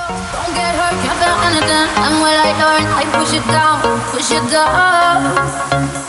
Don't get hurt, can't feel anything. And when I learn, I push it down, push it down.